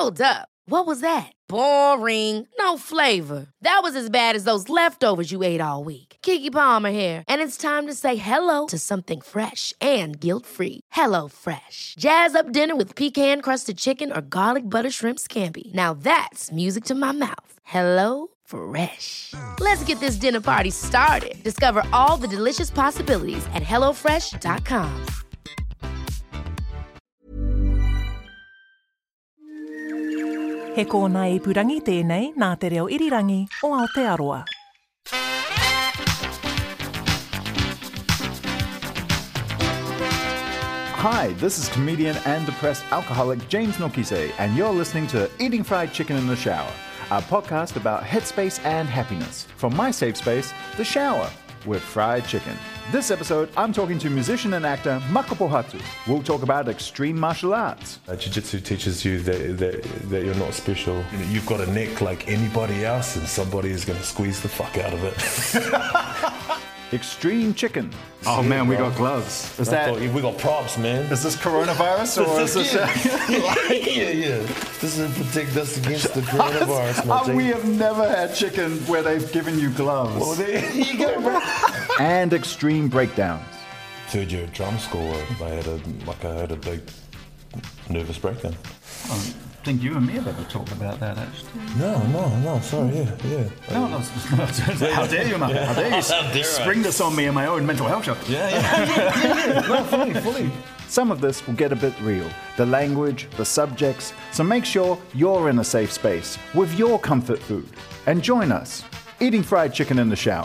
Hold up. What was that? Boring. No flavor. That was as bad as those leftovers you ate all week. Keke Palmer here, and it's time to say hello to something fresh and guilt-free. Hello Fresh. Jazz up dinner with pecan-crusted chicken or garlic butter shrimp scampi. Now that's music to my mouth. Hello Fresh. Let's get this dinner party started. Discover all the delicious possibilities at hellofresh.com. He kōna ipurangi tēnei nā te reo irirangi o Aotearoa. Hi, this is comedian and depressed alcoholic James Nokise, and you're listening to Eating Fried Chicken in the Shower, a podcast about headspace and happiness. From my safe space, the shower, with fried chicken. This episode, I'm talking to musician and actor Maka Pohatu. We'll talk about extreme martial arts. Jiu-Jitsu teaches you that you're not special. You know, you've got a neck like anybody else, and somebody is going to squeeze the fuck out of it. Extreme chicken. Oh man, we got gloves. We got props, man. Is this coronavirus or is this? Yeah. This is to protect us against the coronavirus, my G. We have never had chicken where they've given you gloves. Well, there you go, bro. And extreme breakdowns. Third year at drum school, I had a big nervous breakdown. I think you and me have ever talked about that, actually. No, sorry, yeah. No. How dare you, man? How dare you spring this on me in my own mental health show? Yeah. No, fully. Some of this will get a bit real. The language, the subjects. So make sure you're in a safe space with your comfort food. And join us, Eating Fried Chicken in the Shower.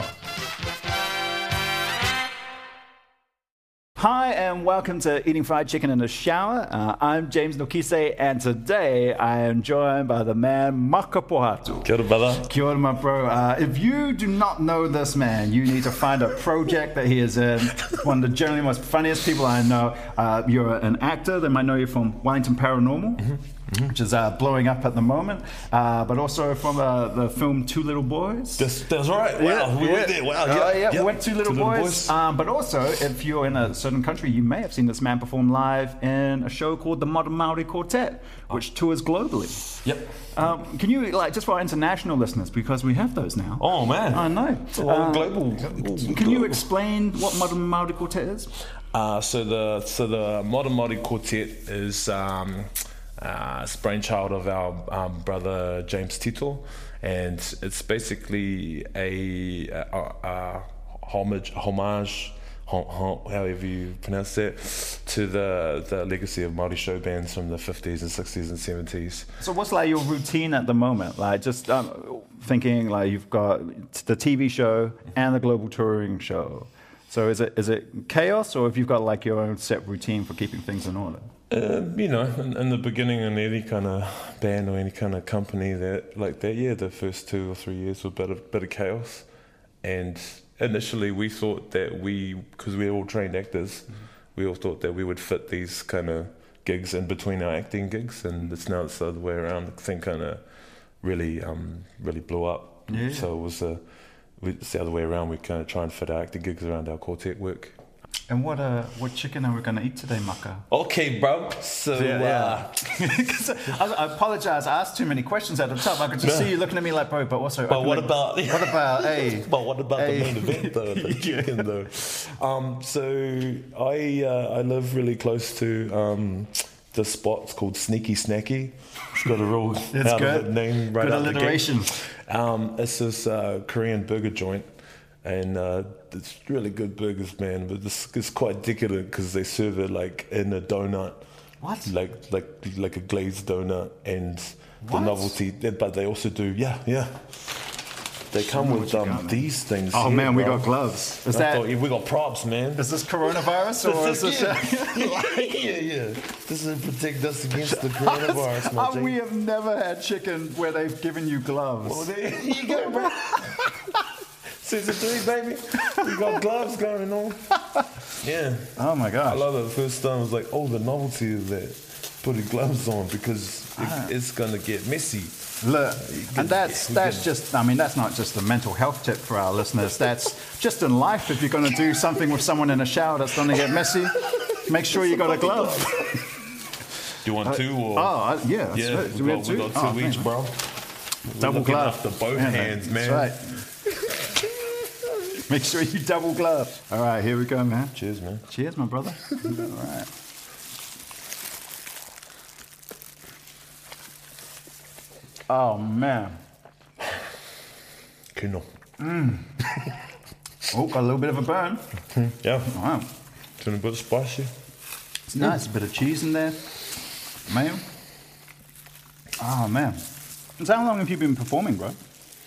Hi and welcome to Eating Fried Chicken in the Shower. I'm James Nokise, and today I am joined by the man Maka Pohatu. Kia ora, brother. Kia ora, my bro. If you do not know this man, you need to find a project that he is in. One of the generally most funniest people I know. You're an actor. They might know you from Wellington Paranormal, which is blowing up at the moment, but also from the film Two Little Boys. That's right. Wow, we went there. Wow, we went Two Little Boys. But also, if you're in a certain country, you may have seen this man perform live in a show called the Modern Maori Quartet, which tours globally. Yep. Can you, just for our international listeners, because we have those now. Oh, man. I know. It's all global. Can you explain what Modern Maori Quartet is? So the Modern Maori Quartet is it's a brainchild of our brother James Tito, and it's basically a homage, however you pronounce it, to the legacy of Māori show bands from the 50s and 60s and 70s. So what's your routine at the moment? Just thinking you've got the TV show and the global touring show. So is it chaos, or have you got your own set routine for keeping things in order? In the beginning, in any kind of band or any kind of company the first 2 or 3 years were a bit of chaos. And initially we thought that because we're all trained actors, we all thought that we would fit these kind of gigs in between our acting gigs, and it's now the other way around. The thing kind of really blew up. Yeah. So it's the other way around. We kind of try and fit our acting gigs around our quartet work. And what chicken are we going to eat today, Maka? Okay, bro. So, I apologize. I asked too many questions at the top. I could just see you looking at me bro, but also... But what about... hey? But what about the main event, though? The chicken, though. So, I live really close to the spot. It's called Sneaky Snacky. It's got a real name right out the gate. Good alliteration. It's this Korean burger joint. And it's really good burgers, man. But it's quite decadent because they serve it in a donut. What? Like a glazed donut, and the novelty. But they also do, They come with these things. Oh here, man, we bro. got gloves. We got props, man. Is this coronavirus or is this? Yeah. This is to protect us against the coronavirus, my G. We have never had chicken where they've given you gloves. Well, there you go, bro. Season 3, baby. We got gloves going on. Yeah. Oh my gosh. I love it. The first time I was like, the novelty of that. Putting gloves on because it's gonna get messy. Look, and that's not just a mental health tip for our listeners. That's just in life. If you're going to do something with someone in a shower that's going to get messy, make sure you got a glove. you want two or? Yeah. Yeah, Do we got two each, thanks, bro. Double looking glove. after both hands, man. That's right. Make sure you double glove. All right, here we go, man. Cheers, man. Cheers, my brother. All right. Oh, man. Kino. Oh, got a little bit of a burn. Yeah. Wow. It's a bit spicy. It's nice. A bit of cheese in there. Mayo. Oh, man. So how long have you been performing, bro?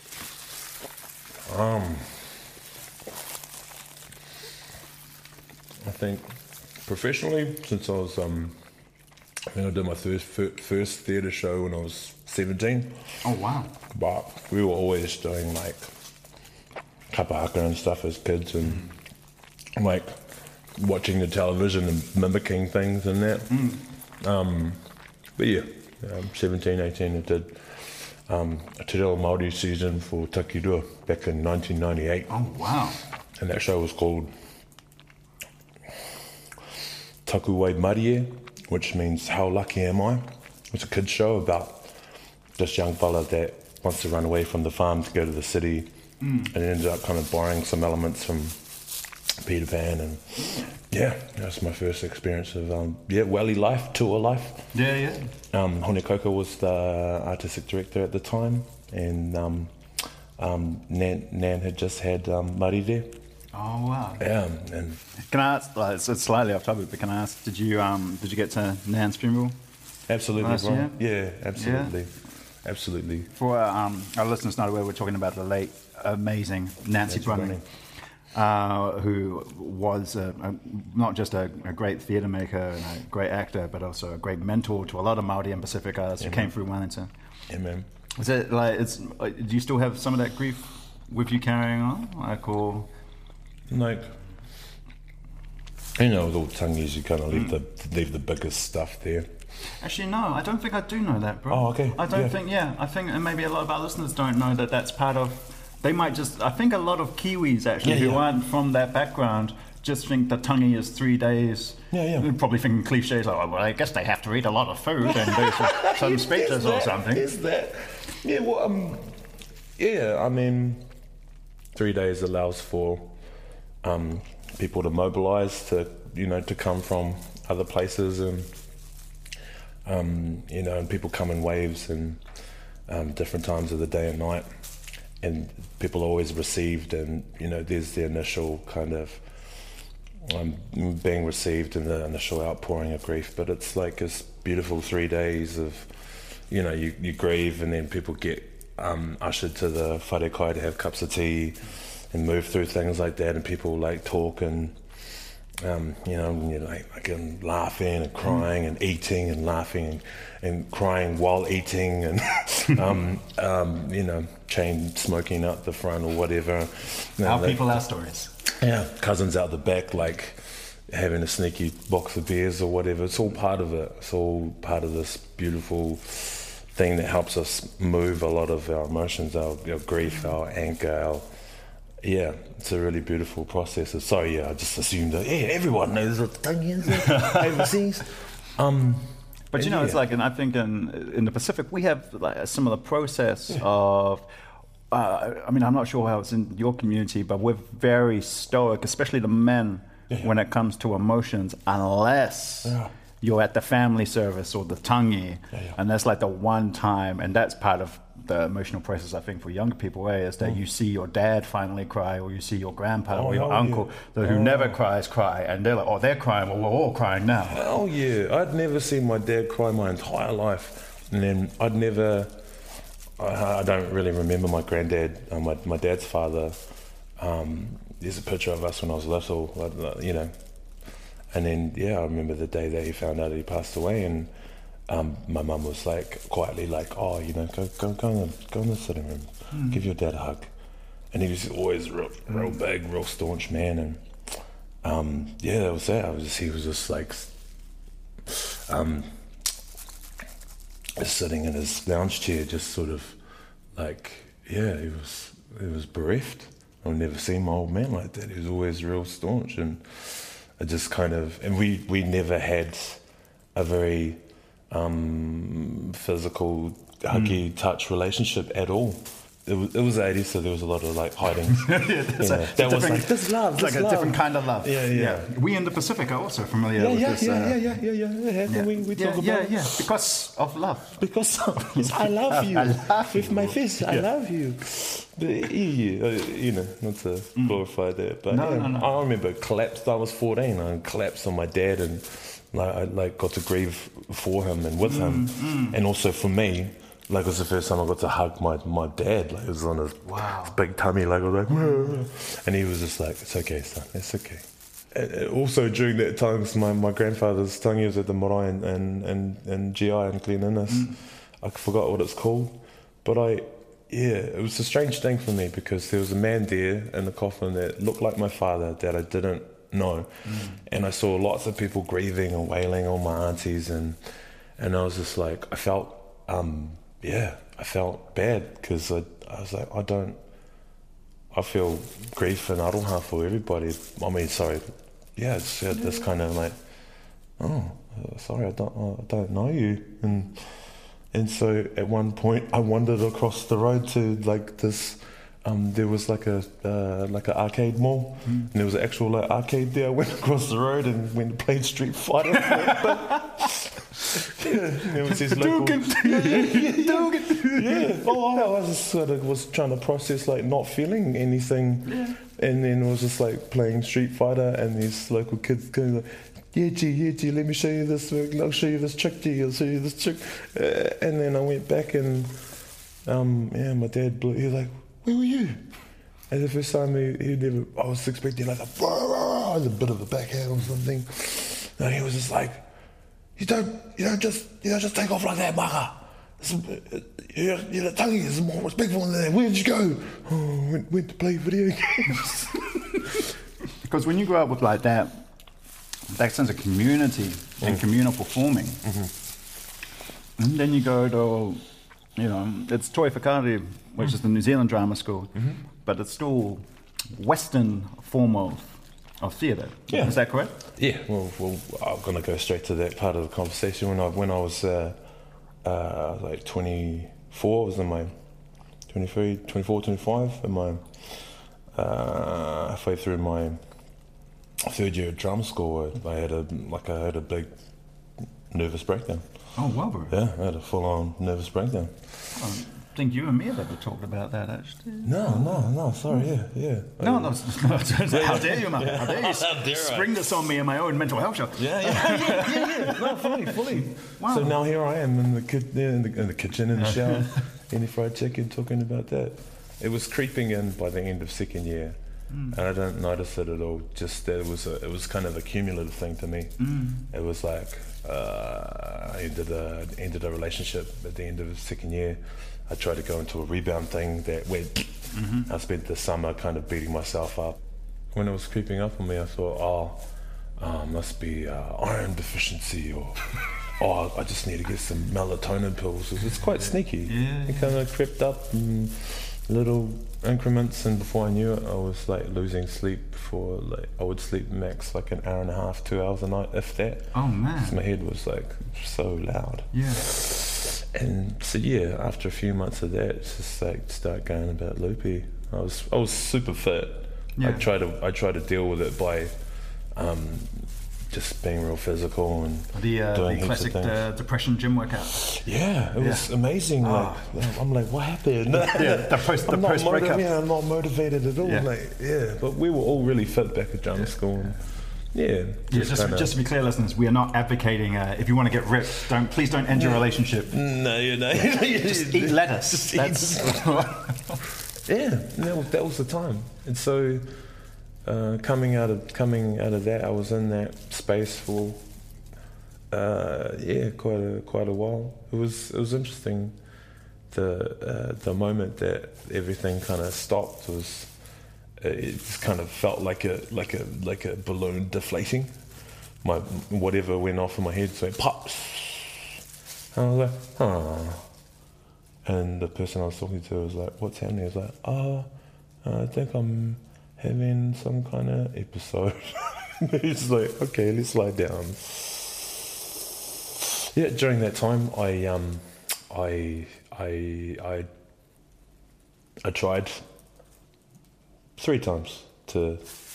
I think professionally, since I was, I think I did my first theatre show when I was 17. Oh, wow. But we were always doing like kapahaka and stuff as kids, and like watching the television and mimicking things and that. But yeah, 17, 18, I did a Te Reo Māori season for Takirua back in 1998. Oh, wow. And that show was called Taku Wai Marie, which means How Lucky Am I? It's a kid's show about this young fella that wants to run away from the farm to go to the city, and it ended up kind of borrowing some elements from Peter Pan, and yeah, that's my first experience of Welly life, tour life. Yeah. Hone Koko was the artistic director at the time, and Nan had just had Marire. Oh, wow. Yeah, and Can I ask, like, it's slightly off topic, but can I ask, did you get to Nan's funeral? absolutely, Last bro. year? Yeah, absolutely, absolutely. For our listeners not aware, we're talking about the late, amazing Nancy Brunning, who was not just a great theatre maker and a great actor, but also a great mentor to a lot of Māori and Pacific artists who came through Wellington. Yeah, man. Is it like, do you still have some of that grief with you carrying on? Like, or... Like, you know, with all tangies, you kind of leave the biggest stuff there. Actually, no, I don't think I do know that, bro. Oh, okay. I don't think, I think, and maybe a lot of our listeners don't know that that's part of, they might just, I think a lot of Kiwis actually who aren't from that background just think the tangi is 3 days. Yeah. They're probably thinking cliches like, well, I guess they have to eat a lot of food and do some speeches or something. Is that? Yeah, well, I mean, 3 days allows for people to mobilise, to come from other places, and and people come in waves and different times of the day and night, and people are always received, and there's the initial kind of being received and the initial outpouring of grief, but it's like this beautiful 3 days of you grieve, and then people get ushered to the wharekai to have cups of tea and move through things like that, and people like talk and and you're like laughing and crying and eating and laughing and crying while eating, and chain smoking out the front or whatever. Our people, our stories. Yeah, cousins out the back, like having a sneaky box of beers or whatever. It's all part of it. It's all part of this beautiful thing that helps us move a lot of our emotions, our grief, our anger, it's a really beautiful process. Sorry, I just assumed that everyone knows what the tangi is overseas. But it's like, and I think in the Pacific we have like a similar process of. I mean, I'm not sure how it's in your community, but we're very stoic, especially the men, when it comes to emotions, unless you're at the family service or the tangi, and that's like the one time, and that's part of the emotional process, I think, for younger people, is that you see your dad finally cry, or you see your grandpa or your uncle who never cry, and they're like, they're crying, well, we're all crying now. Oh yeah, I'd never seen my dad cry my entire life, and then I don't really remember my granddad, my dad's father. There's a picture of us when I was little, and then I remember the day that he found out he passed away, and my mum was like quietly like, go in the sitting room, give your dad a hug, and he was always real big, real staunch man, and that was that. He was just like sitting in his lounge chair, just sort of like, he was bereft. I've never seen my old man like that. He was always real staunch, and it just kind of, and we never had a very physical, huggy, touch relationship at all. It was the 80s, so there was a lot of like hiding. That was like this love. It's like a different kind of love. Yeah. We in the Pacific are also familiar with this. We talk about it. Because of love. Because I love you. With my fist, I love you. But, not to glorify that, but no. I remember collapsed. I was 14. I collapsed on my dad, and I got to grieve for him and with him, and also for me. Like, it was the first time I got to hug my dad. Like, it was on his big tummy. Like, I was like, and he was just like, "It's okay, son. It's okay." And also during that time, my grandfather's tangi was at the marae and GI in Glen Innes. I forgot what it's called, but it was a strange thing for me because there was a man there in the coffin that looked like my father that I didn't know, and I saw lots of people grieving and wailing, all my aunties, and I was just like, I felt bad because I was like, I feel grief and aroha for everybody. I mean, sorry, it's this kind of like, oh, sorry, I don't know you, and so at one point I wandered across the road to like this. There was like an arcade mall, and there was an actual arcade there. I went across the road and went and played Street Fighter. There was this local. I just sort of was trying to process like not feeling anything, and then it was just like playing Street Fighter, and these local kids going like, Gee, let me show you this. I'll show you this trick, G. I'll show you this trick. And then I went back and my dad he was like, where were you? And the first time I was expecting like a bit of a backhand or something. And he was just like, you don't just take off like that, maka. Your tongue is more respectful than that. Where did you go? Oh, went to play video games. Because when you grow up with like that sense of community and communal performing, and then you go to, it's Toi Whakaari, which is the New Zealand drama school, but it's still Western form of theatre. Yeah. Is that correct? Yeah. Well, I'm going to go straight to that part of the conversation. When I was like 24, I was in my 23, 24, 25, in my halfway through my third year of drama school, I had a big nervous breakdown. Oh, wow. Yeah, I had a full-on nervous breakdown. I think you and me have ever talked about that, actually. No, sorry, yeah. No, how dare you, man? How dare you spring this on me in my own mental health show? Yeah. No, fully. Wow. So now here I am in the kitchen, in the shower, eating fried chicken, talking about that. It was creeping in by the end of second year, and I didn't notice it at all. Just that it was kind of a cumulative thing to me. It was like I ended a relationship at the end of the second year. I tried to go into a rebound thing that went. I spent the summer kind of beating myself up. When it was creeping up on me, I thought, must be iron deficiency, or I just need to get some melatonin pills. It's quite sneaky. It kind of crept up in little increments, and before I knew it, I was like losing sleep for I would sleep max like an hour and a half, 2 hours a night, if that. Oh man! My head was like so loud. Yeah. And so after a few months of that, it's just like start going about loopy. I was super fit. Yeah. I try to deal with it by just being real physical and doing the classic depression gym workout. Yeah, it was amazing. Like I'm like, what happened? The post breakup. I'm not motivated at all. But we were all really fit back at drama school. And, just to be clear, listeners, we are not advocating if you want to get ripped, please don't end your relationship. No, just eat lettuce. That was the time. And so coming out of that, I was in that space for quite a while. It was interesting. The moment that everything kind of stopped was. It just kind of felt like a balloon deflating. Whatever went off in my head, so it pops. And I was like, And the person I was talking to was like, "What's happening?" I was like, I think I'm having some kind of episode." He's like, "Okay, let's lie down." Yeah, during that time, I tried 3 times to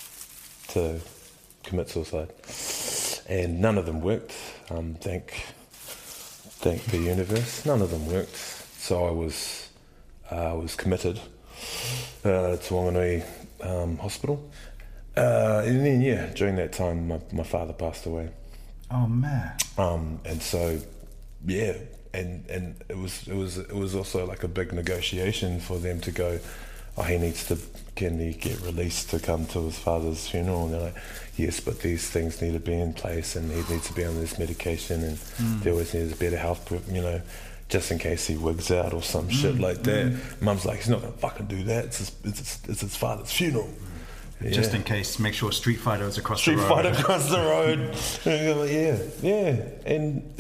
commit suicide, and none of them worked. Thank the universe, none of them worked. So I was committed to Wanganui Hospital, and then during that time, my father passed away. Oh man. And so, yeah, and it was also like a big negotiation for them to go, can he get released to come to his father's funeral? And they're like, yes, but these things need to be in place, and he needs to be on this medication, and there always needs better health, just in case he wigs out or some shit like that. Mum's like, he's not gonna fucking do that. It's his father's funeral. Yeah. Just in case, make sure Street Fighter is across the road. Street Fighter across the road. And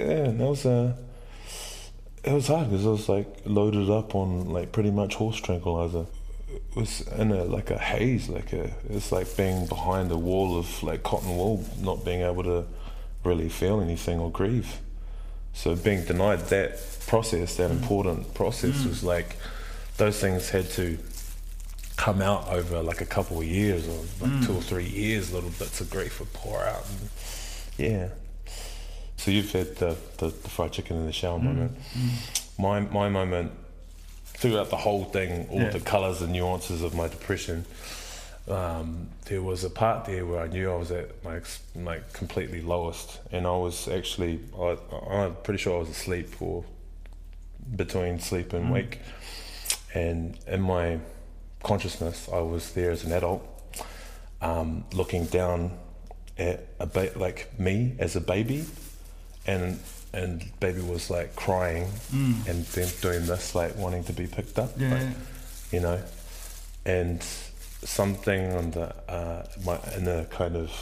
it was hard because I was like loaded up on like pretty much horse tranquilizer. It was in a haze, it's like being behind a wall of like cotton wool, not being able to really feel anything or grieve. So being denied that process, that important process, was like those things had to come out over like a couple of years, or like 2 or 3 years. Little bits of grief would pour out. And, so you've had the fried chicken in the shower moment. My moment, throughout the whole thing, all the colours and nuances of my depression, there was a part there where I knew I was at my completely lowest, and I was actually, I'm pretty sure I was asleep, or between sleep and wake, and in my consciousness I was there as an adult, looking down at like me as a baby, and baby was like crying and then doing this, like wanting to be picked up, and something on the my inner kind of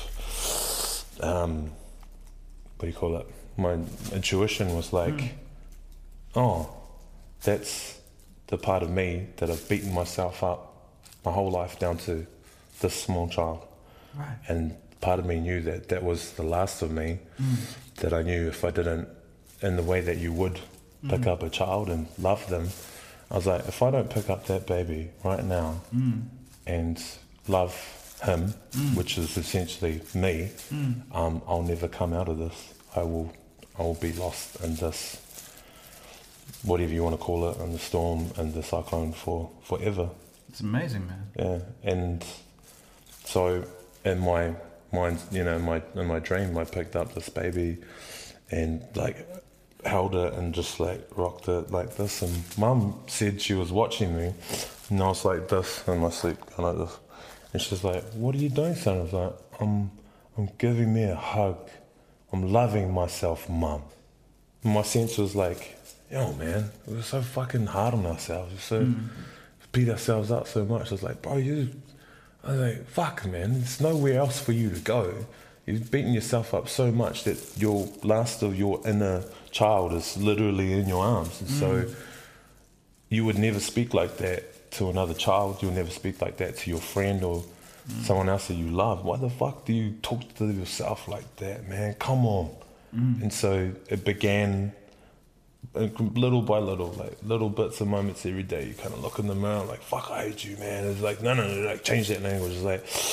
my intuition was like, oh, that's the part of me that I've beaten myself up my whole life down to this small child. Right. And part of me knew that was the last of me, that I knew if I didn't, in the way that you would pick up a child and love them, I was like, if I don't pick up that baby right now and love him, which is essentially me, I'll never come out of this. I will be lost in this, whatever you want to call it, in the storm and the cyclone forever. It's amazing, man. Yeah, and so in my mind, in my dream, I picked up this baby and like held it and just like rocked it like this. And Mum said she was watching me, and I was like this in my sleep, kind of like this. And she's like, "What are you doing, son?" I was like, "I'm giving me a hug. I'm loving myself, Mum." And my sense was like, yo, man, we're so fucking hard on ourselves. We're so beat ourselves up so much. I was like, bro, I was like, fuck, man, there's nowhere else for you to go. You've beaten yourself up so much that your last of your inner child is literally in your arms. And so you would never speak like that to another child. You would never speak like that to your friend or someone else that you love. Why the fuck do you talk to yourself like that, man? Come on. And so it began little by little, like little bits of moments every day. You kind of look in the mirror like, fuck, I hate you, man. It's like, no, like change that language. It's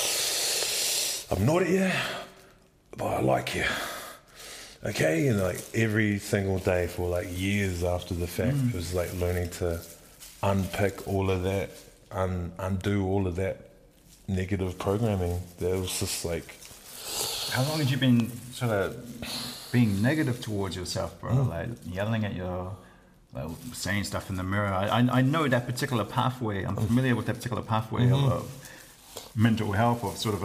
like, I'm not at you, but I like you. Okay? And like every single day for like years after the fact, it was like learning to unpick all of that, undo all of that negative programming. That was just like... How long had you been sort of being negative towards yourself, bro? Like yelling at your, saying stuff in the mirror. I know that particular pathway. I'm familiar with that particular pathway of mental health, or sort of,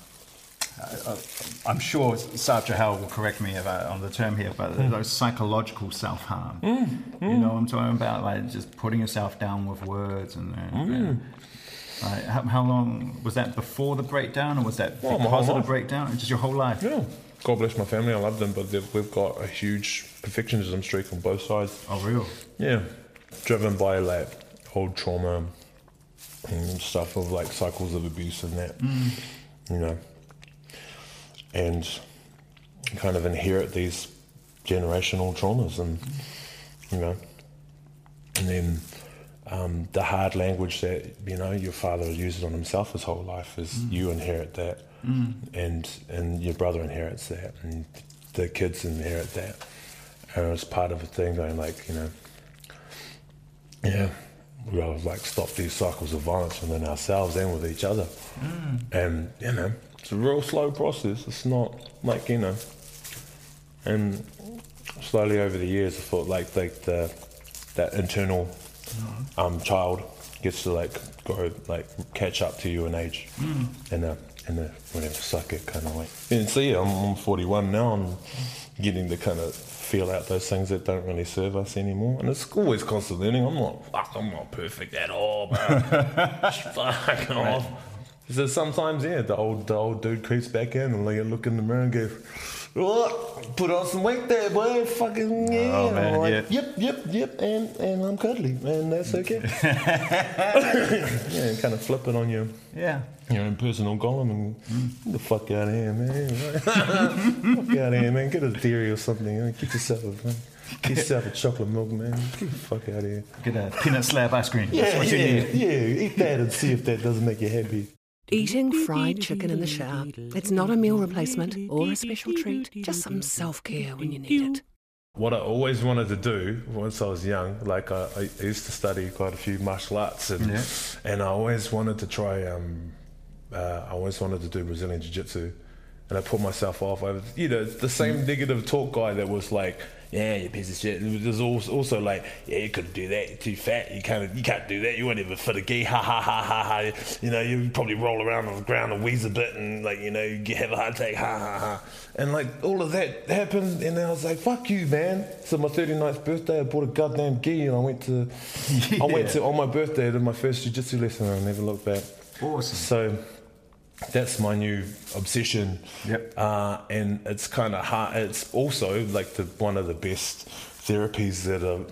I'm sure Sartre Howell will correct me on the term here, but those psychological self-harm. You know what I'm talking about? Like just putting yourself down with words and how long was that before the breakdown, or was that because of the breakdown? Just your whole life? Yeah. God bless my family, I love them, but we've got a huge perfectionism streak on both sides. Oh, real? Yeah. Driven by like old trauma and stuff of like cycles of abuse and that, you know. And you kind of inherit these generational traumas, and you know, and then the hard language that your father used on himself his whole life is you inherit that, and your brother inherits that, and the kids inherit that, and it's part of a thing going like, we gotta like stop these cycles of violence within ourselves and with each other, and it's a real slow process. It's not like and slowly over the years I thought like that internal child gets to like grow, like catch up to you in age, and whatever, suck it kind of way. And so I'm 41 now. I'm getting to kind of feel out those things that don't really serve us anymore, and it's always constant learning. I'm not perfect at all, bro. Fuck off. So sometimes the old dude creeps back in and look in the mirror and go, oh, put on some weight there, boy. Fucking yeah. Oh, man, like, yep, and I'm cuddly, and that's okay. And kind of flip it on your own personal golem and get the fuck out of here, man. Fuck out of here, man. Get a dairy or something. Get yourself a chocolate milk, man. Get the fuck out of here. Get a peanut slab ice cream. That's what you need. Eat that and see if that doesn't make you happy. Eating fried chicken in the shower. It's not a meal replacement or a special treat, just some self-care when you need it. What I always wanted to do once I was young, like I used to study quite a few martial arts, and I always wanted to try, I always wanted to do Brazilian Jiu-Jitsu, and I put myself off. I was, the same negative talk guy that was like, yeah, you piece of shit. There's also like, yeah, you couldn't do that. You're too fat. You can't do that. You won't even fit a gi. Ha ha ha ha ha. You probably roll around on the ground and wheeze a bit, and like you have a heart attack. Ha ha ha. And like all of that happened, and then I was like, fuck you, man. So my 39th birthday, I bought a goddamn gi, and I went to on my birthday, I did my first jiu-jitsu lesson, and I never looked back. Awesome. So that's my new obsession. Yep. And it's kind of hard. It's also like one of the best therapies that are.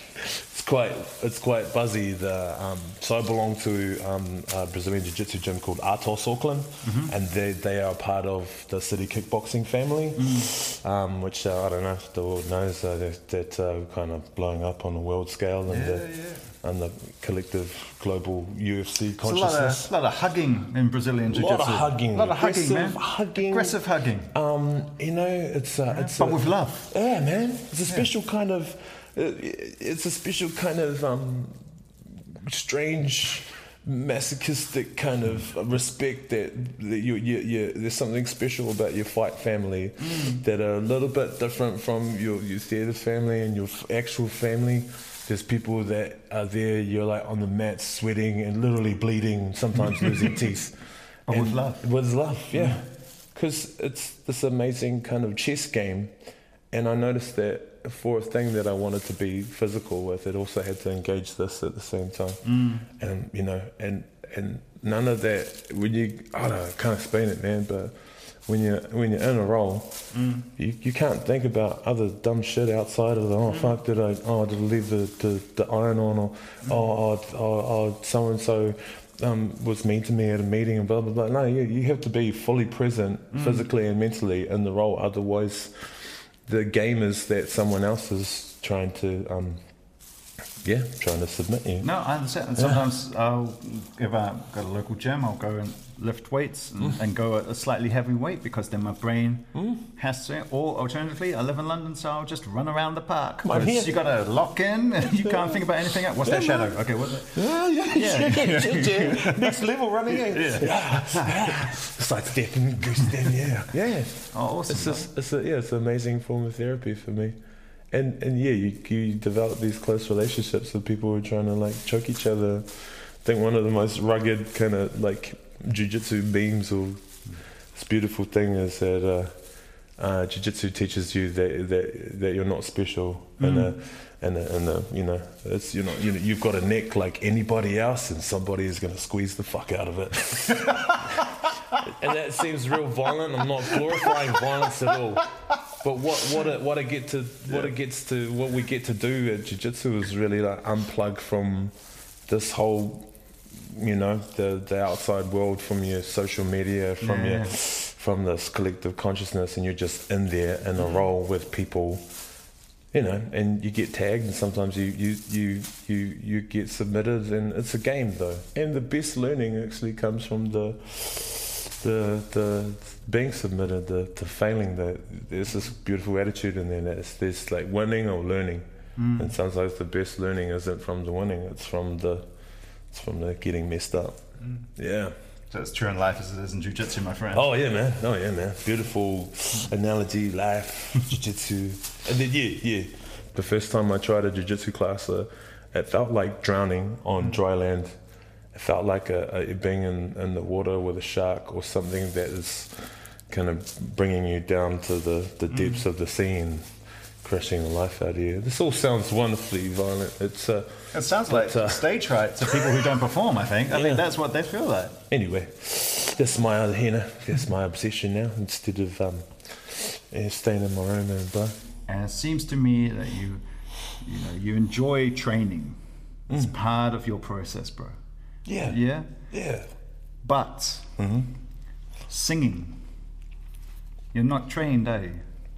It's quite buzzy. So I belong to a Brazilian Jiu-Jitsu gym called Atos Auckland, and they are part of the City Kickboxing family, which I don't know if the world knows that kind of blowing up on a world scale and the collective global UFC consciousness. A lot of hugging in Brazilian Jiu-Jitsu. A lot of hugging, man. Aggressive hugging. It's but with love. Yeah, man. It's a special kind of. It's a special kind of strange, masochistic kind of respect that you there's something special about your fight family that are a little bit different from your theatre family and your actual family. There's people that are there, you're like on the mat sweating and literally bleeding, sometimes losing teeth. But with love. With love, yeah. Because it's this amazing kind of chess game. And I noticed that for a thing that I wanted to be physical with, it also had to engage this at the same time. And and none of that. I can't explain it, man. But when you're in a role, you can't think about other dumb shit outside of the did I leave the iron on, or so and so was mean to me at a meeting and blah blah blah. No, you have to be fully present physically and mentally in the role. Otherwise, the game is that someone else is trying to submit you. No, I understand. And sometimes if I've got a local gym, I'll go and lift weights and go at a slightly heavy weight because then my brain has to. Or alternatively, I live in London, so I'll just run around the park. You got to lock in. You can't think about anything else. What's that shadow? Okay, what's it? Yeah. Next level running in. Side stepping, goose step. Yeah. Oh, awesome. It's an amazing form of therapy for me. And you develop these close relationships with people who are trying to like choke each other. I think one of the most rugged kind of like jiu-jitsu beams or this beautiful thing is that jiu-jitsu teaches you that you're not special and it's you've got a neck like anybody else and somebody is going to squeeze the fuck out of it. And that seems real violent. I'm not glorifying violence at all. But what we get to do at jiu-jitsu is really like unplug from this whole, the outside world, from your social media, from this collective consciousness, and you're just in there in a role with people you know, and you get tagged, and sometimes you get submitted, and it's a game though. And the best learning actually comes from the being submitted, the failing. There's this beautiful attitude in there. There's like winning or learning, and sometimes the best learning isn't from the winning. It's from the getting messed up. Yeah. So it's true in life as it is in jiu-jitsu, my friend. Oh yeah, man. Beautiful analogy, life, jiu-jitsu. And then the first time I tried a jiu-jitsu class, it felt like drowning on dry land. It felt like being in the water with a shark or something that is kind of bringing you down to the depths of the sea and crushing the life out of you. This all sounds wonderfully violent. It sounds like stage fright to people who don't perform, I think. I think that's what they feel like. Anyway, that's my obsession now, instead of staying in my room and blah. And it seems to me that you enjoy training. It's part of your process, bro. Yeah. Yeah? Yeah. But singing, you're not trained, are you?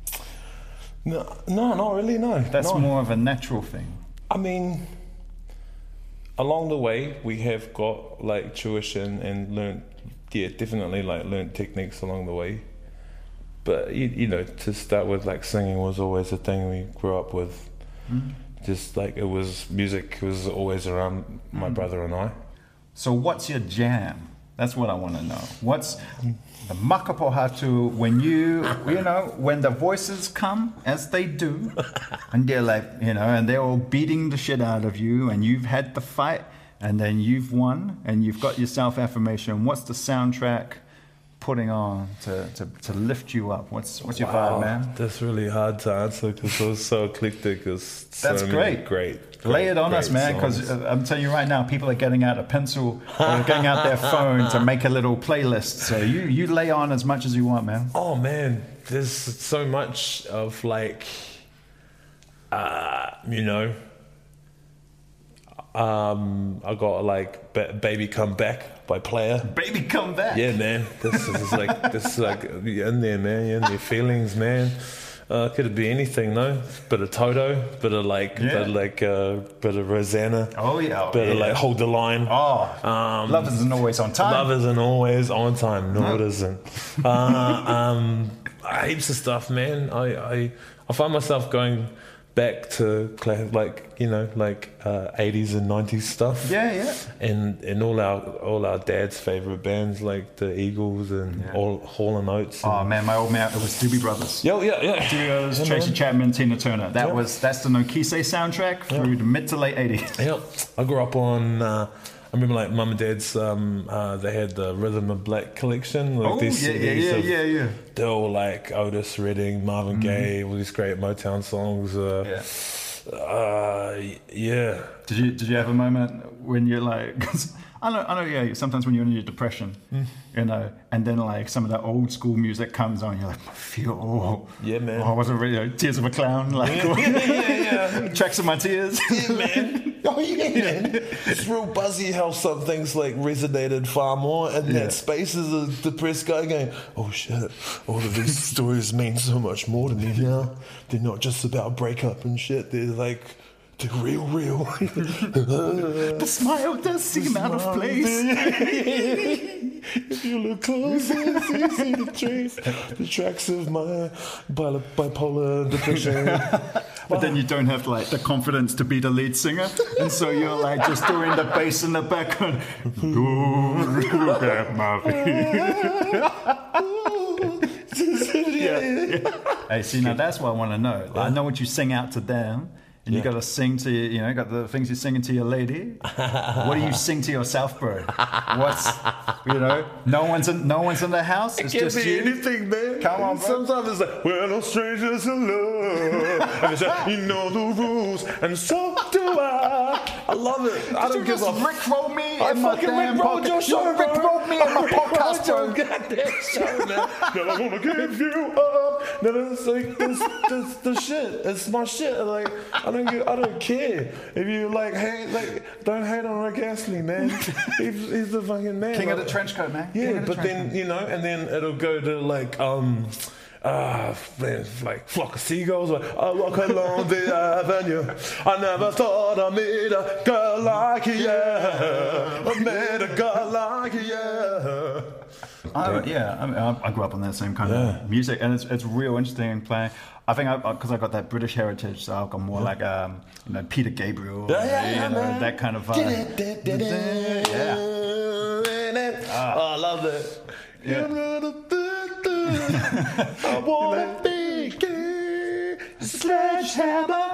No, not really, no. That's more of a natural thing. I mean, along the way, we have got like tuition and learned techniques along the way. But, you know, to start with, like, singing was always a thing we grew up with. Just like music was always around my brother and I. So what's your jam? That's what I want to know. What's the makapohatu when the voices come, as they do, and they're like, and they're all beating the shit out of you, and you've had the fight, and then you've won, and you've got your self-affirmation. What's the soundtrack putting on to lift you up? What's your vibe, man? That's really hard to answer because it was so eclectic. That's great. Lay it on us, man, because I'm telling you right now, people are getting out a pencil or getting out their phone to make a little playlist. So you lay on as much as you want, man. Oh man, there's so much of like, I got like Baby Come Back by Player. Baby Come Back. Yeah, man. This is like you're in there, man. You're in your feelings, man. Could be anything, no? Bit of Toto, bit of bit of Rosanna. Oh yeah. Bit of like Hold the Line. Oh. Love isn't always on time. Love isn't always on time. No, it isn't. Heaps of stuff, man. I find myself going back to 80s and 90s stuff. Yeah. And all our dad's favorite bands like the Eagles and all Hall and Oates. Oh man, my old man, it was Doobie Brothers. Yeah. Doobie Brothers, Tracy Chapman, Tina Turner. That's the Nokise soundtrack through the mid to late 80s. Yeah, I grew up on. I remember like mum and dad's. They had the Rhythm of Black collection. Like these CDs yeah. They're all like Otis Redding, Marvin Gaye, all these great Motown songs. Yeah. Did you have a moment when you're like? Cause I know. Yeah. Sometimes when you're in your depression, and then like some of that old school music comes on, you're like, I feel. Yeah, man. I wasn't really Tears of a Clown. Like, yeah. Tracks of my tears. Yeah, man. Oh yeah, man. It's real buzzy how some things like resonated far more in that space as a depressed guy going, oh shit, all of these stories mean so much more to me now. They're not just about breakup and shit. They're like, they're real. The smile does seem out of place. If you look closer, it's easy to trace the tracks of my bipolar depression. But then you don't have like the confidence to be the lead singer, and so you're like just doing the bass in the background. Look at my Hey, see, now that's what I want to know. Like, I know what you sing out to them. And you got to sing to, got the things you're singing to your lady. What do you sing to yourself, bro? No one's in the house. It's just you. Anything, man. Come on, bro. Sometimes it's like, we're no strangers in love. And it's like, you know the rules, and so do I. I love it. I don't give a Rickroll me I in my fucking damn Rickrolled your show, You Rickrolled me in my podcast, bro. Goddamn show, man. Never gonna give you up. Never, it's like this the shit. It's my shit. Like I don't care if you don't hate on Rick Astley, man. He's the fucking man. King of the trench coat, man. Yeah, but then and then it'll go to like man, like flock of seagulls. Like, I walk along the avenue. I never thought I'd meet a girl like you. I met a girl like you. I grew up on that same kind of music, and it's real interesting playing. I think because I got that British heritage, so I've got more like Peter Gabriel, that kind of vibe. I love that. I wanna be sledgehammer.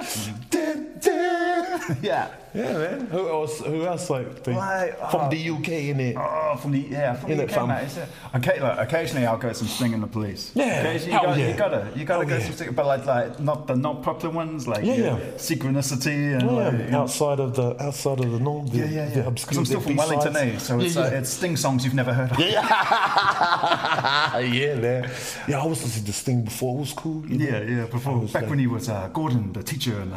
Yeah, man. Who else like from the UK in it? Oh, from the UK, mate. Occasionally I'll go some Sting and the Police. Yeah, you gotta go some Sting, but like not the not popular ones, like Synchronicity and outside of the norm. Because I'm still from Wellington, so it's Sting songs you've never heard of. Yeah, man. Yeah, I was listening to Sting before. It was cool. Before back when he was Gordon, the teacher, and.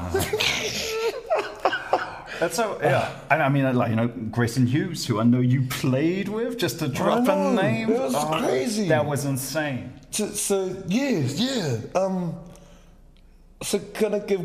That's so, and I mean, Grayson Hughes, who I know you played with, just to drop a name. That was crazy. That was insane. So gonna give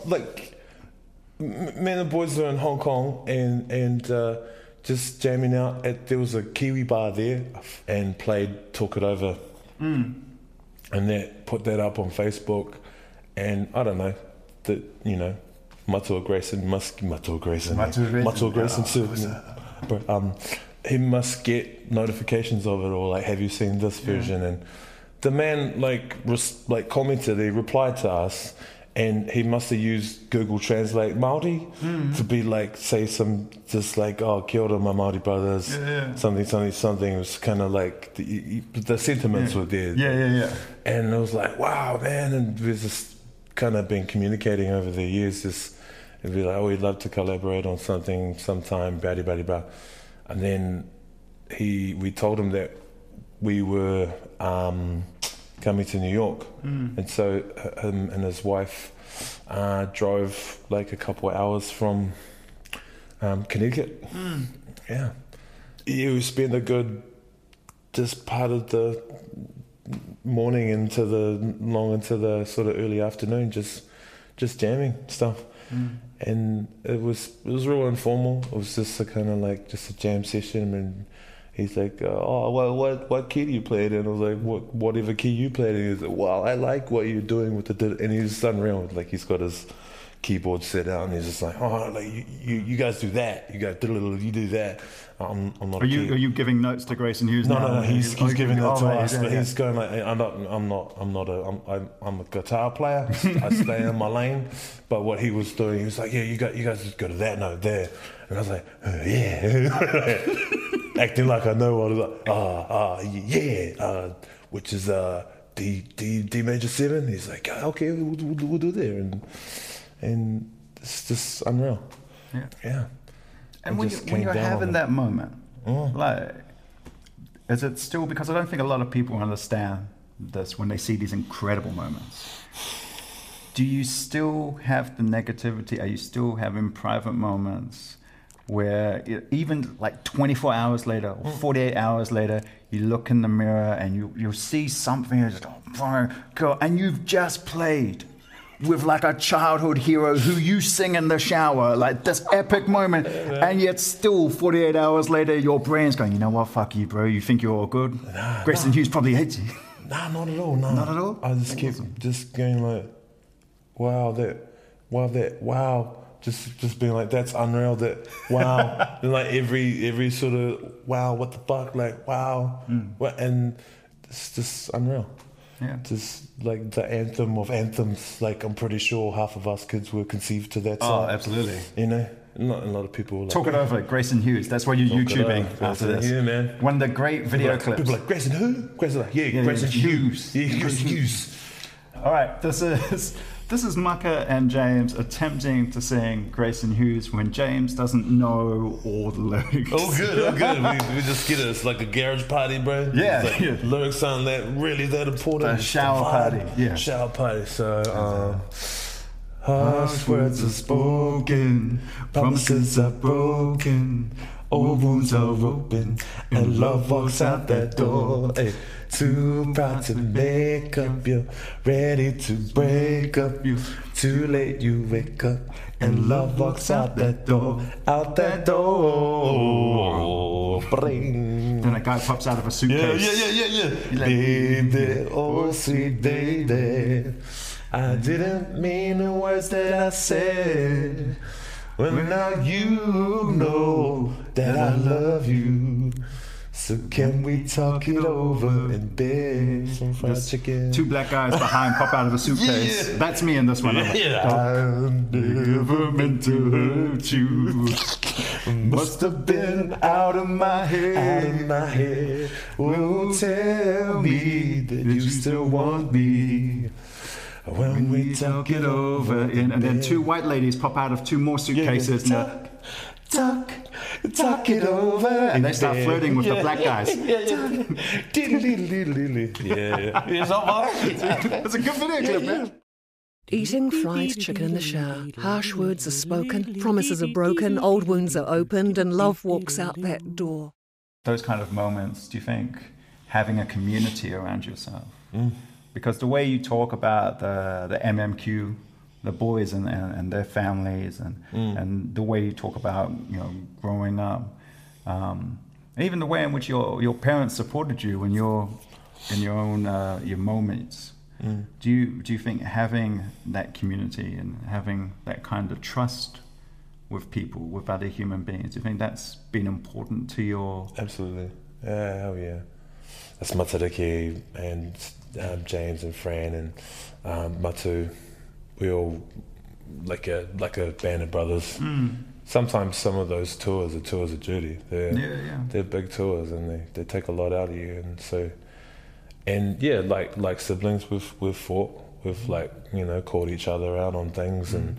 me and the boys are in Hong Kong and just jamming out. There was a Kiwi bar there and Talk It Over, and put that up on Facebook, and I don't know that Matua Grayson, he must get notifications of it, or like, have you seen this version? And the man commented, he replied to us, and he must have used Google Translate Māori to be like, say some, just like, oh, kia ora my Māori brothers, something. It was kind of like the sentiments were there. And it was like, wow, man, and we've just kind of been communicating over the years, it'd be like, oh, we'd love to collaborate on something sometime, blah. And then we told him that we were coming to New York. And so him and his wife drove like a couple of hours from Connecticut. Yeah. We spent a good, just part of the morning into the sort of early afternoon, just jamming stuff. And it was real informal. It was just a kind of like just a jam session, and he's like, oh, well, what key do you play it in? I was like, whatever key you played in. He's like, wow, I like what you're doing with and he's unreal. Like, he's got his keyboard set out, and he's just like, oh, like you guys do that, you do that. I'm not. Are you giving notes to Grayson Hughes? No. He's giving that to us, but he's going like, I'm a guitar player. I stay in my lane. But what he was doing, he was like, yeah, you guys just go to that note there, and I was like, acting like I know what it was. Which is D major 7. He's like, okay, we'll do there, and it's just unreal. Yeah. And when you're having that moment, like, is it still, because I don't think a lot of people understand this when they see these incredible moments. Do you still have the negativity? Are you still having private moments where even like 24 hours later or 48 hours later, you look in the mirror and you'll see something and just, and you've just played with like a childhood hero who you sing in the shower, like this epic moment, and yet still 48 hours later your brain's going, you know what, fuck you, bro, you think you're all good? Grayson Hughes probably hates you. Nah, not at all. Not at all? I just kept just going like, wow, just being like, that's unreal, that wow. And like every sort of, wow, what the fuck, like, wow. And it's just unreal. Yeah. Just like the anthem of anthems, like I'm pretty sure half of us kids were conceived to that song. Oh, absolutely. Not a lot of people like, Talk It Over, Grayson Hughes. That's what you're YouTubing after this. Yeah, man. One of the great video clips. People like, Grayson who? Grayson like, Grayson Hughes. Yeah, Grayson Hughes. All right, this is Maka and James attempting to sing Grayson Hughes when James doesn't know all the lyrics. Oh, good. We just get it. It's like a garage party, bro. Yeah. Like, lyrics aren't that important. A shower party. Yeah. Shower party. So, harsh words are spoken, promises are broken, All wounds are open, and love walks out that door. Hey, too proud to make up, you're ready to break up. You too late, you wake up, and love walks out that door. Out that door. Then a guy pops out of a suitcase. Yeah. Baby, oh sweet baby, I didn't mean the words that I said. Well, now you know that I love you. So can we talk it over in bed? Some fried chicken. Two black guys behind pop out of a suitcase. Yeah. That's me in this one. I never meant to hurt you. Must have been out of my head. Oh, tell me that you still want me. When we talk it over and then two white ladies pop out of two more suitcases. Talk it over. And they start flirting with the black guys. It's a good video clip, man. Eating fried chicken in the shower. Harsh words are spoken, promises are broken, old wounds are opened, and love walks out that door. Those kind of moments, do you think having a community around yourself? Because the way you talk about the MMQ, the boys and their families, and the way you talk about growing up, even the way in which your parents supported you when you're in your own your moments. Do you think having that community and having that kind of trust with people, with other human beings, do you think that's been important to your? Absolutely, hell yeah. That's Matariki and James and Fran and Matu. We all like a band of brothers. Sometimes some of those tours are tours of duty. They're big tours and they take a lot out of you. And so, like siblings, we've fought. We've called each other out on things, and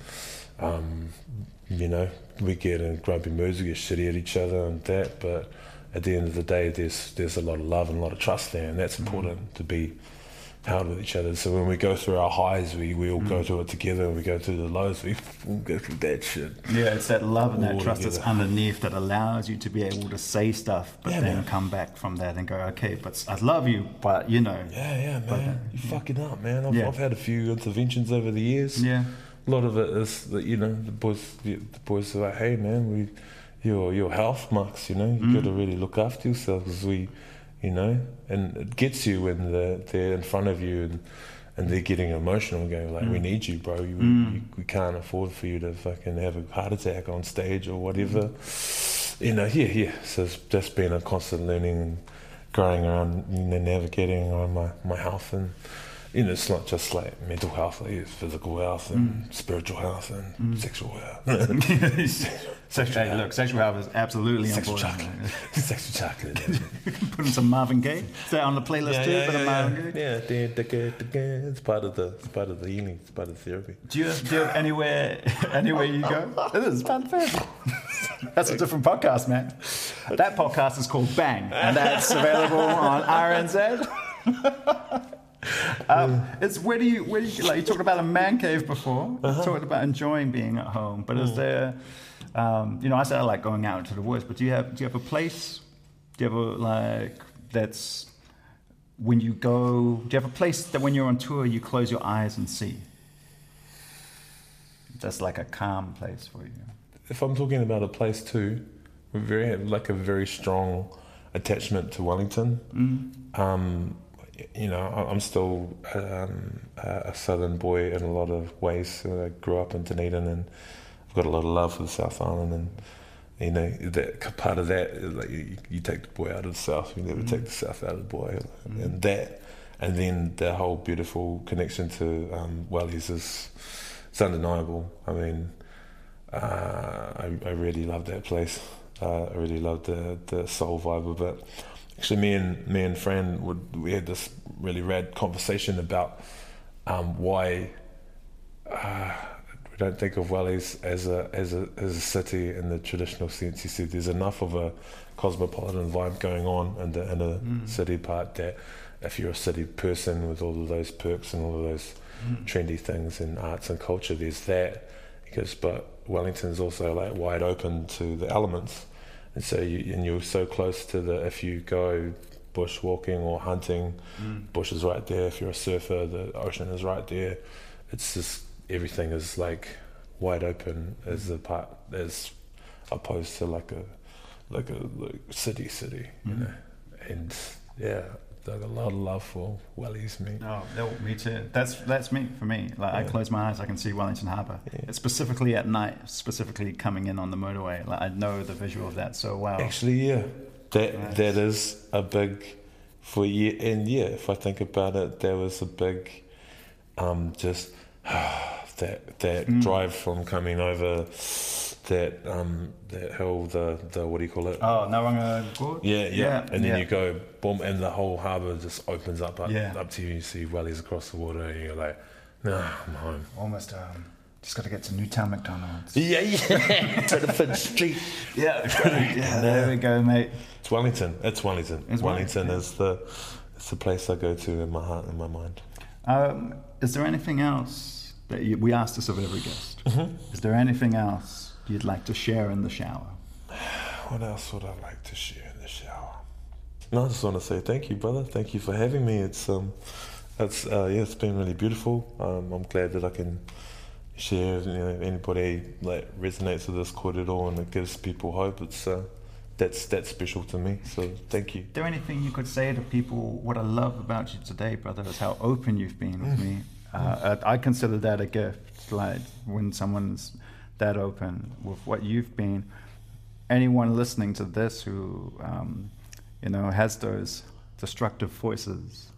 we get in grumpy moods, we get shitty at each other and that. But at the end of the day, there's a lot of love and a lot of trust there, and that's important to be held with each other. So when we go through our highs, we all go through it together, and we go through the lows, we go through that shit. Yeah, it's that love and that trust together. that's underneath that allows you to be able to say stuff, but then come back from that and go, okay, but I love you, but Yeah, man, you fucking up, man. I've had a few interventions over the years. Yeah. A lot of it is that, the boys are like, hey man, your health marks, you got to really look after yourself, because and it gets you when they're in front of you and they're getting emotional and going like, we need you, bro. We can't afford for you to fucking have a heart attack on stage or whatever. So it's just been a constant learning and growing around, navigating around my health. And it's not just like mental health, it's physical health and spiritual health and sexual health. Sexual health is absolutely important. Sexual chocolate. Put in some Marvin Gaye. Is that on the playlist too? Marvin Gaye? It's part of the healing. It's part of the therapy. Do you have anywhere you go? This is fantastic. That's a different podcast, man. That podcast is called Bang, and that's available on RNZ. It's where do you like, you talked about a man cave before. You talked about enjoying being at home, but is there I said I like going out into the woods, but do you have a place? Do you have that's when you go? Do you have a place that when you're on tour you close your eyes and see? That's like a calm place for you. If I'm talking about a place too, we have a very strong attachment to Wellington. I'm still a southern boy in a lot of ways. I grew up in Dunedin, and I've got a lot of love for the South Island. And that part of that is like you take the boy out of the South, you never take the South out of the boy, and then the whole beautiful connection to Wellies it's undeniable. I mean, I really love that place. I really love the soul vibe of it. Actually, me and Fran we had this really rad conversation about why we don't think of Wellies as a city in the traditional sense. He said there's enough of a cosmopolitan vibe going on in the city part that if you're a city person with all of those perks and all of those trendy things in arts and culture, there's that. But Wellington's also wide open to the elements. And so you're so close to if you go bushwalking or hunting, bush is right there. If you're a surfer, the ocean is right there. It's just, everything is like wide open as opposed to like a city, you know. And yeah, like a lot of love for Wellies, me. Oh, me too. That's me for me. Like I close my eyes, I can see Wellington Harbour. Yeah. Specifically at night, specifically coming in on the motorway. Like I know the visual of that so well. Actually, yeah, that is a big if I think about it, there was a big just that drive from coming over that hill, the what do you call it? Oh, Naranga Gorge? Yeah. And then you go, boom, and the whole harbour just opens up to you. You see Wellies across the water, and you're like, nah, I'm home. Almost, just got to get to Newtown McDonald's. Yeah. To the Fifth Street. Yeah, there we go, mate. It's Wellington. Wellington is the place I go to in my heart and my mind. Is there anything else that we ask this of every guest? Is there anything else you'd like to share in the shower? What else would I like to share in the shower? No, I just want to say thank you, brother. Thank you for having me. It's been really beautiful. I'm glad that I can share. Anybody like resonates with this korero and it gives people hope. It's that's special to me. So thank you. Is there anything you could say to people? What I love about you today, brother, is how open you've been with me. I consider that a gift. Like when someone's that open with what you've been. Anyone listening to this who, has those destructive voices,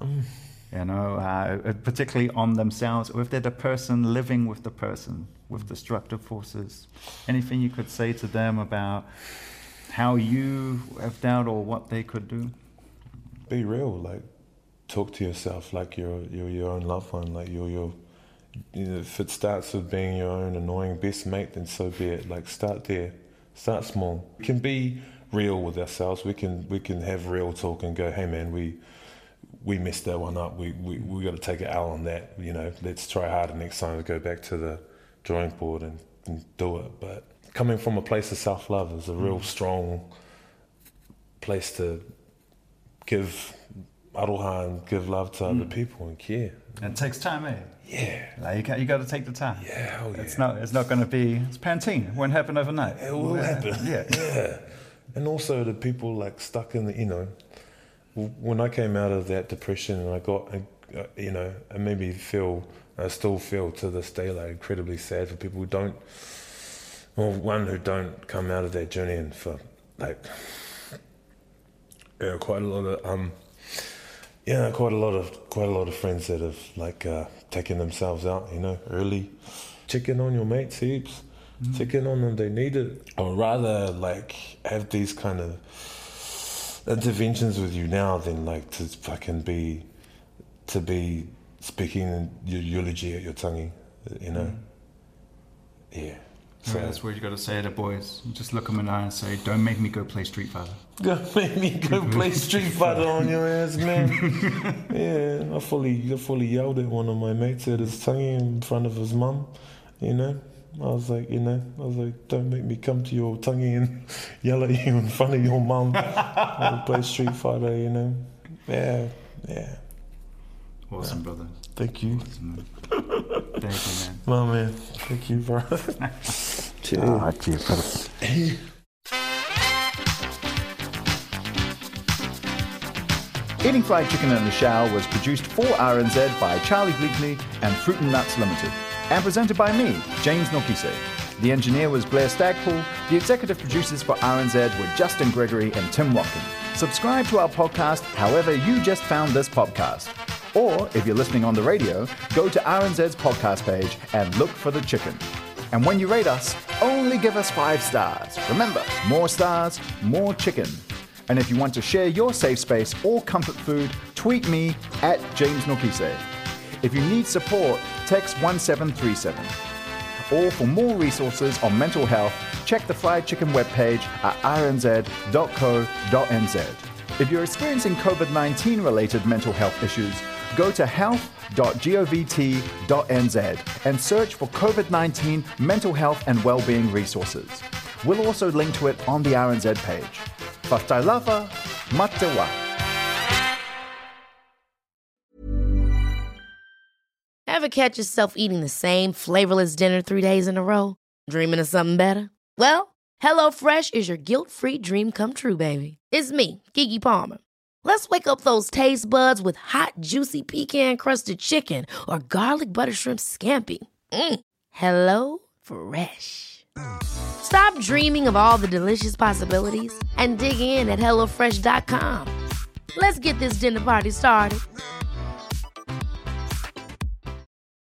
particularly on themselves, or if they're the person living with the person with destructive forces, anything you could say to them about how you have doubt or what they could do? Be real, like talk to yourself like you're your own loved one, like you're if it starts with being your own annoying best mate, then so be it. Like start there, start small. We can be real with ourselves. We can have real talk and go, hey man, we messed that one up. We got to take an L on that. Let's try harder next time to go back to the drawing board and do it. But coming from a place of self-love is a real strong place to give aroha and give love to other people and care. And it takes time, eh? Yeah. Like you got to take the time. Yeah, hell yeah. It's not going to be, it's Pantene. It won't happen overnight. It will happen. Yeah. And also the people like stuck in the, when I came out of that depression and I got, it made me feel, I still feel to this day, like incredibly sad for people who don't come out of that journey, and for like, quite a lot of friends that have like taken themselves out, early. Check in on your mates heaps. Check in on them, they need it. Or rather like have these kind of interventions with you now than like to fucking be speaking in your eulogy at your tangi, Yeah. So that's where you got to say to boys. Just look them in the eye and say, "Don't make me go play Street Fighter." Don't make me go play Street Fighter on your ass, man. Yeah, I fully yelled at one of my mates at his tangi in front of his mum. I was like, don't make me come to your tangi and yell at you in front of your mum. I'll play Street Fighter, Yeah. Awesome, brother. Thank you. Awesome. Thank you, man. My man. Thank you, bro. Cheers. Cheers, brother. Eating Fried Chicken in the Shower was produced for RNZ by Charlie Bleakley and Fruit and Nuts Limited, and presented by me, James Nokise. The engineer was Blair Stagpool. The executive producers for RNZ were Justin Gregory and Tim Watkin. Subscribe to our podcast however you just found this podcast. Or, if you're listening on the radio, go to RNZ's podcast page and look for The Chicken. And when you rate us, only give us 5 stars. Remember, more stars, more chicken. And if you want to share your safe space or comfort food, tweet me at James Nokise. If you need support, text 1737. Or for more resources on mental health, check the Fried Chicken webpage at rnz.co.nz. If you're experiencing COVID-19 related mental health issues, go to health.govt.nz and search for COVID-19 mental health and well-being resources. We'll also link to it on the RNZ page. Whatailava, matewa. Ever catch yourself eating the same flavorless dinner 3 days in a row? Dreaming of something better? Well, HelloFresh is your guilt-free dream come true, baby. It's me, Keke Palmer. Let's wake up those taste buds with hot, juicy pecan-crusted chicken or garlic butter shrimp scampi. Hello Fresh. Stop dreaming of all the delicious possibilities and dig in at HelloFresh.com. Let's get this dinner party started.